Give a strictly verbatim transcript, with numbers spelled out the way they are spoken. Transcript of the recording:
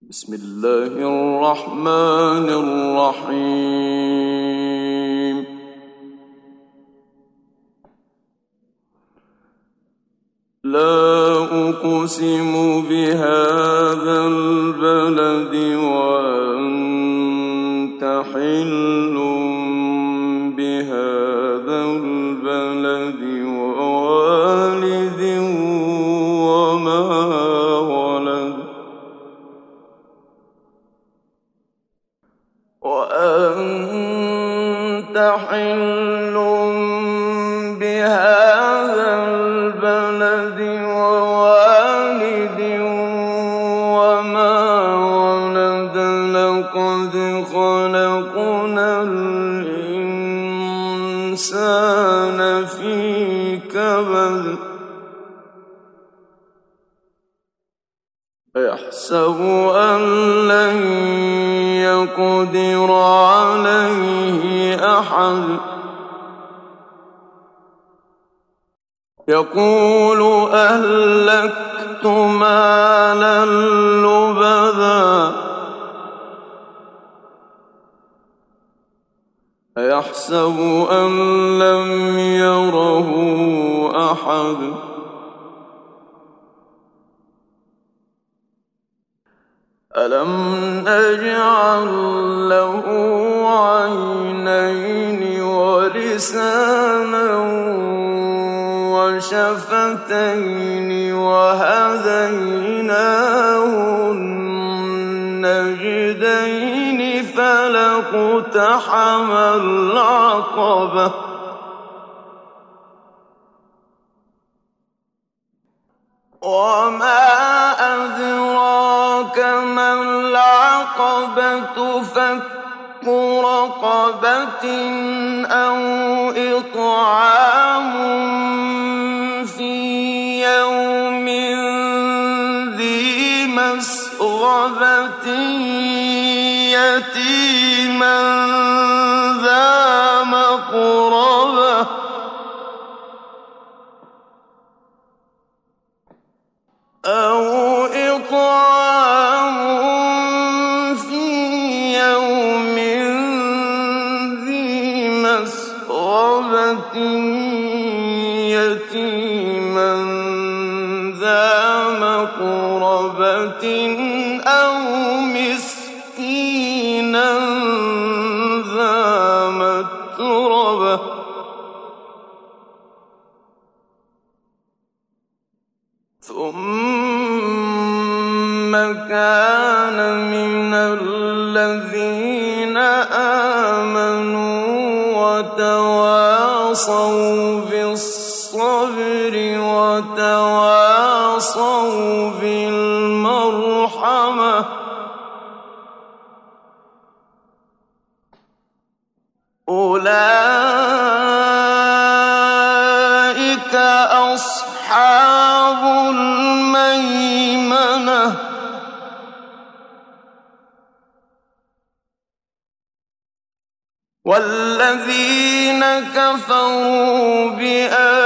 بسم الله الرحمن الرحيم. لا أقسم بهذا البلد وأنت حل بهذا البلد ووالد وما ولد وأنت حل بهذا البلد ووالد وما ولد لقد خلقنا الإنسان في كبد أيحسب أن لن يقدر عليه أحد يقول أهلكت مالا لبدا أيحسب أن لم يره أحد ألم نجعل له عينين ولسانا وشفتين وهديناه النجدين فلاقتحم العقبة وما أدراك ما العقبة فك رقبة أو إطعام في يوم ذي مسغبة يتيما ذا مقربة أو إطعام في يوم ذي مسغبة يتيما ذا مقربة أو مسكينا ذا متربة ثم كان من الذين آمنوا وتواصوا بالصبر وتواصوا بالمرحمة أولئك أصحاب الميمنة والذين كفروا بآياتنا